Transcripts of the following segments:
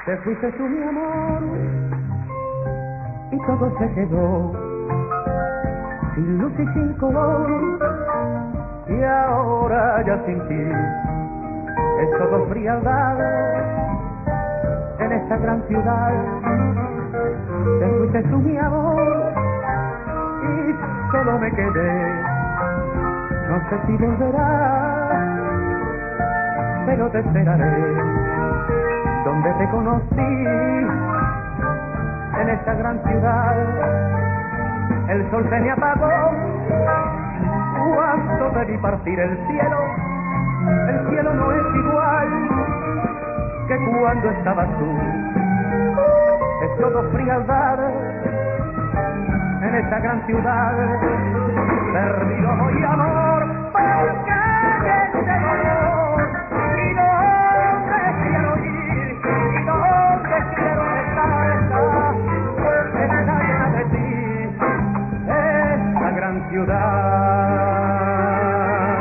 Te fuiste tú, mi amor, y todo se quedó sin luz y sin color. Y ahora ya sin ti es todo frialdad en esta gran ciudad. Te fuiste tú, mi amor, y solo me quedé. No sé si volverás, pero te esperaré donde te conocí, en esta gran ciudad. El sol se me apagó cuando te vi partir el cielo. El cielo no es igual que cuando estabas tú. Es todo frialdad en esta gran ciudad. Perdido voy, amor, porque este dolor, y donde quiero ir, y donde quiero estar, está llena de ti, esta gran ciudad.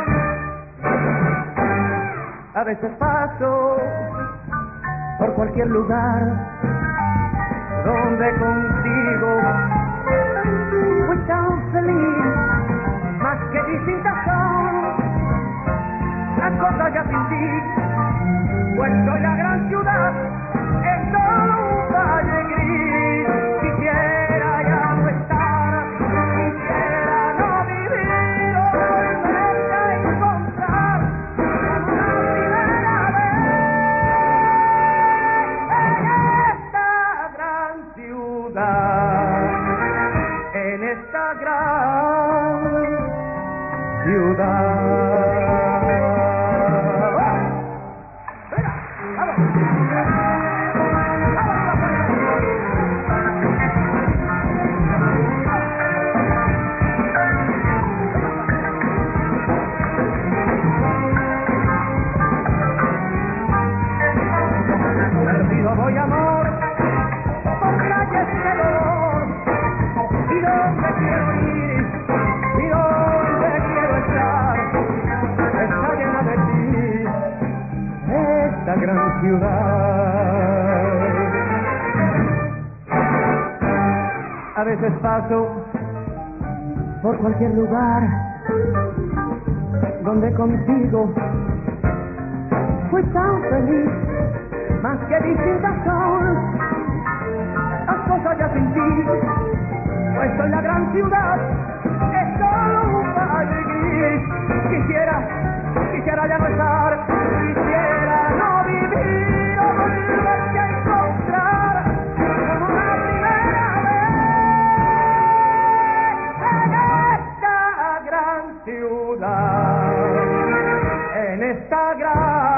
A veces paso por cualquier lugar donde contigo fui tan feliz, más que distintas son las cosas ya sin ti, pues soy la gran ciudad, es solo un valle gris. Quisiera ya no estar, quisiera no vivir, o volverte a encontrar como la primera vez en esta gran ciudad, en esta gran ciudad. Perdido voy, amor, por calles de dolor, y donde quiero ir, y donde quiero estar, está llena de ti, esta gran ciudad. A veces paso por cualquier lugar donde contigo fui tan feliz, más que distintas son las cosas ya sin ti, pues soy la gran ciudad, es solo un valle gris. Quisiera ya no estar, quisiera no vivir, o volverte a encontrar como la primera vez en esta gran ciudad, en esta gran